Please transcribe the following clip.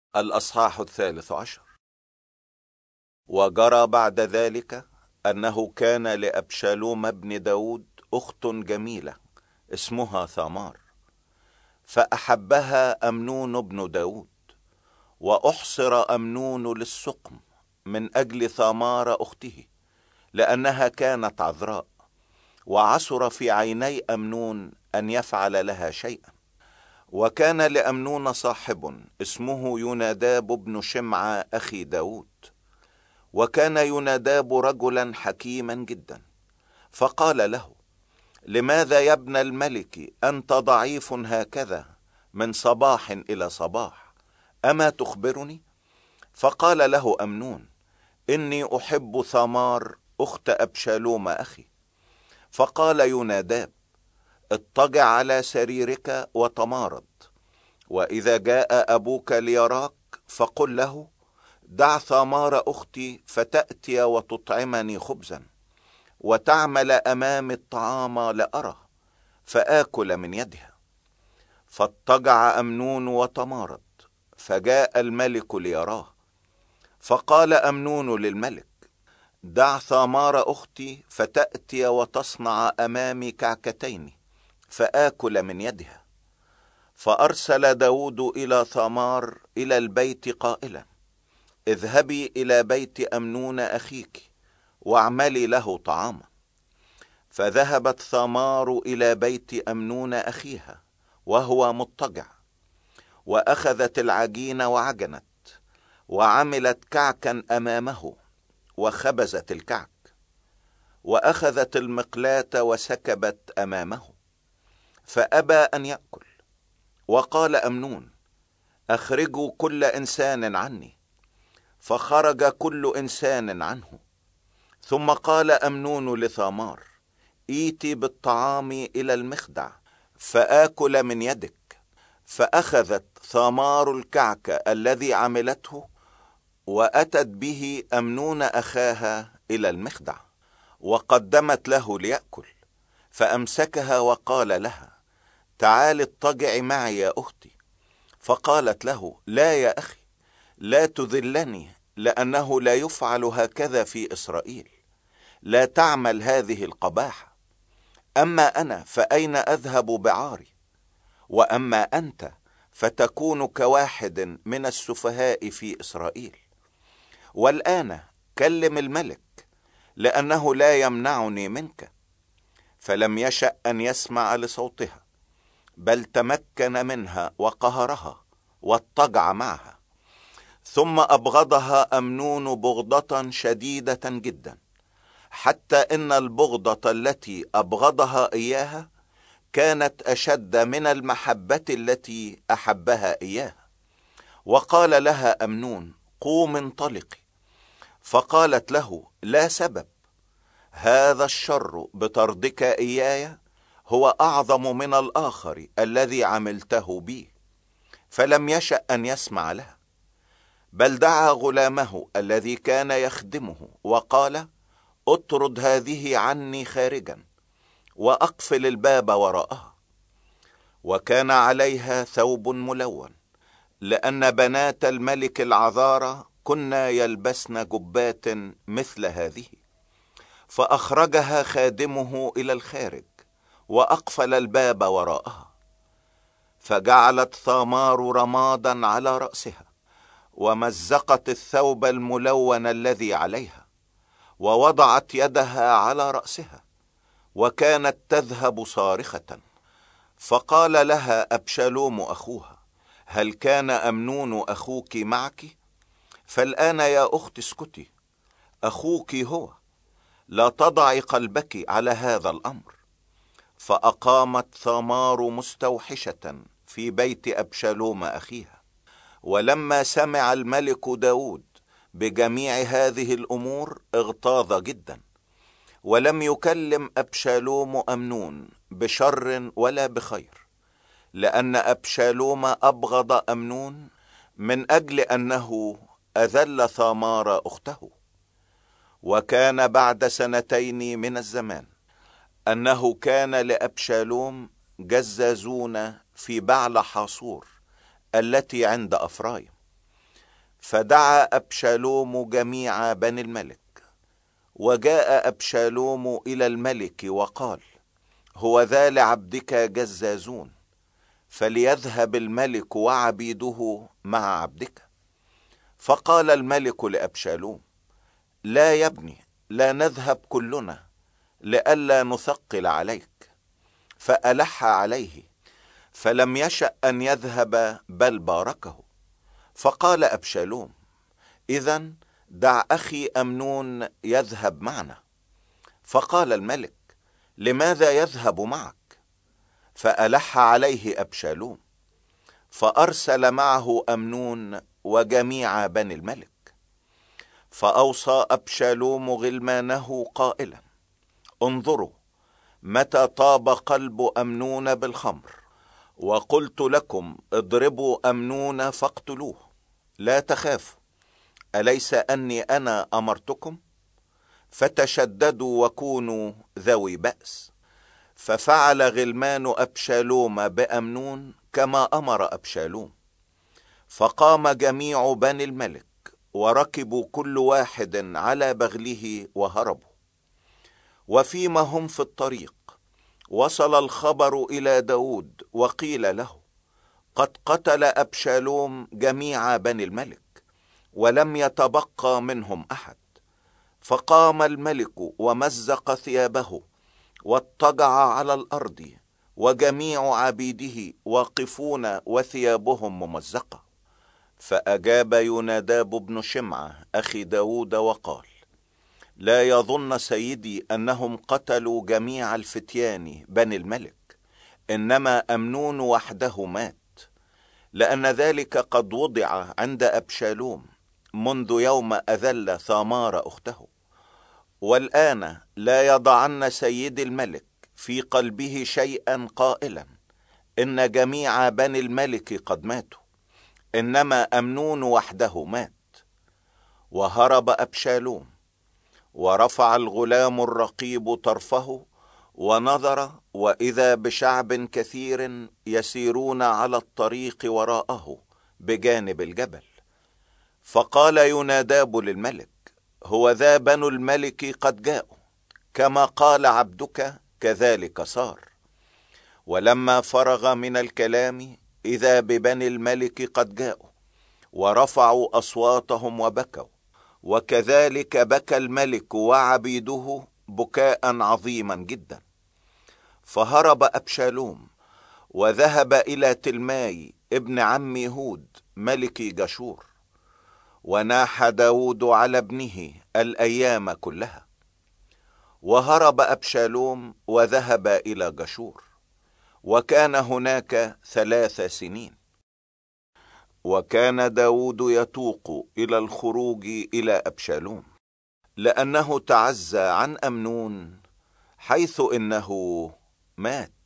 الأصحاح 13. وجرى بعد ذلك أنه كان لأبشالوم ابن داود أخت جميلة اسمها ثامار، فأحبها أمنون بن داود، وأحصر أمنون للسقم من أجل ثامار أخته، لأنها كانت عذراء، وعثر في عيني أمنون أن يفعل لها شيئا. وكان لأمنون صاحب اسمه يوناداب بن شمعة أخي داود، وكان يوناداب رجلا حكيما جدا، فقال له: لماذا يا ابن الملك أنت ضعيف هكذا من صباح إلى صباح؟ أما تخبرني؟ فقال له أمنون: إني أحب ثامار أخت أبشالوم أخي. فقال يوناداب: اضطجع على سريرك وتمارض، وإذا جاء أبوك ليراك فقل له: دع ثامار أختي فتأتي وتطعمني خبزا، وتعمل أمامي الطعام لأرى، فآكل من يدها. فاضطجع أمنون وتمارض، فجاء الملك ليراه. فقال أمنون للملك: دع ثامار أختي فتأتي وتصنع أمامي كعكتين، فآكل من يدها. فأرسل داود إلى ثامار إلى البيت قائلا: اذهبي إلى بيت أمنون أخيك واعملي له طعاما. فذهبت ثامار إلى بيت أمنون أخيها وهو مضطجع، وأخذت العجين وعجنت، وعملت كعكا أمامه، وخبزت الكعك، وأخذت المقلاة وسكبت أمامه، فأبى أن يأكل. وقال أمنون: أخرجوا كل إنسان عني. فخرج كل إنسان عنه. ثم قال أمنون لثامار: إيتي بالطعام إلى المخدع فآكل من يدك. فأخذت ثامار الكعك الذي عملته، وأتت به أمنون أخاها إلى المخدع، وقدمت له ليأكل. فأمسكها وقال لها: تعالي اضطجعي معي يا أختي. فقالت له: لا يا أخي، لا تذلني، لأنه لا يفعل هكذا في إسرائيل، لا تعمل هذه القباحة. أما أنا فأين أذهب بعاري؟ وأما أنت فتكون كواحد من السفهاء في إسرائيل. والآن كلم الملك، لأنه لا يمنعني منك. فلم يشأ أن يسمع لصوتها، بل تمكن منها وقهرها واضطجع معها. ثم أبغضها أمنون بغضة شديدة جدا، حتى إن البغضة التي أبغضها إياها كانت أشد من المحبة التي أحبها إياها. وقال لها أمنون: قوم انطلقي. فقالت له: لا سبب، هذا الشر بطردك إياي هو أعظم من الآخر الذي عملته بي. فلم يشأ أن يسمع لها، بل دعا غلامه الذي كان يخدمه وقال: اطرد هذه عني خارجا، وأقفل الباب وراءها. وكان عليها ثوب ملون، لأن بنات الملك العذارى كنا يلبسن جبات مثل هذه. فأخرجها خادمه إلى الخارج، وأقفل الباب وراءها. فجعلت ثامار رمادا على رأسها، ومزقت الثوب الملون الذي عليها، ووضعت يدها على رأسها، وكانت تذهب صارخة. فقال لها أبشالوم أخوها: هل كان أمنون أخوك معك؟ فالآن يا أخت اسكتي، أخوك هو، لا تضعي قلبك على هذا الأمر. فأقامت ثامار مستوحشة في بيت أبشالوم أخيها. ولما سمع الملك داود بجميع هذه الأمور اغتاظ جدا، ولم يكلم أبشالوم أمنون بشر ولا بخير، لأن أبشالوم أبغض أمنون من أجل أنه أذل ثامار أخته. وكان بعد 2 من الزمان أنه كان لأبشالوم جزازون في بعل حاصور التي عند أفرايم، فدعا أبشالوم جميع بني الملك، وجاء أبشالوم إلى الملك وقال: هو ذا لعبدك جزازون، فليذهب الملك وعبيده مع عبدك. فقال الملك لأبشالوم: لا يا ابني، لا نذهب كلنا لئلا نثقل عليك. فألح عليه، فلم يشأ أن يذهب بل باركه. فقال أبشالوم: إذن دع أخي أمنون يذهب معنا. فقال الملك: لماذا يذهب معك؟ فألح عليه أبشالوم، فأرسل معه أمنون وجميع بني الملك. فأوصى أبشالوم غلمانه قائلا: انظروا، متى طاب قلب أمنون بالخمر، وقلت لكم اضربوا أمنون فاقتلوه، لا تخافوا، أليس أني أنا أمرتكم؟ فتشددوا وكونوا ذوي بأس. ففعل غلمان أبشالوم بأمنون كما أمر أبشالوم. فقام جميع بني الملك وركبوا كل واحد على بغله وهربوا. وفيما هم في الطريق وصل الخبر إلى داود، وقيل له: قد قتل أبشالوم جميع بني الملك، ولم يتبقى منهم أحد. فقام الملك ومزق ثيابه واضطجع على الأرض، وجميع عبيده واقفون وثيابهم ممزقة. فأجاب يوناداب بن شمعة أخي داود وقال: لا يظن سيدي أنهم قتلوا جميع الفتيان بني الملك، إنما أمنون وحده مات، لأن ذلك قد وضع عند أبشالوم منذ يوم أذل ثامار أخته. والآن لا يضعن سيد الملك في قلبه شيئا قائلا: إن جميع بني الملك قد ماتوا، إنما أمنون وحده مات. وهرب أبشالوم، ورفع الغلام الرقيب طرفه ونظر، وإذا بشعب كثير يسيرون على الطريق وراءه بجانب الجبل. فقال يوناداب للملك: هو ذا بنو الملك قد جاءوا، كما قال عبدك كذلك صار. ولما فرغ من الكلام إذا ببني الملك قد جاءوا، ورفعوا أصواتهم وبكوا، وكذلك بكى الملك وعبيده بكاء عظيما جدا. فهرب أبشالوم وذهب إلى تلماي ابن عم يهود ملك جشور. وناح داود على ابنه الأيام كلها. وهرب أبشالوم وذهب إلى جشور، وكان هناك 3 سنين. وكان داود يتوق إلى الخروج إلى أبشالوم، لأنه تعزى عن أمنون، حيث إنه مات.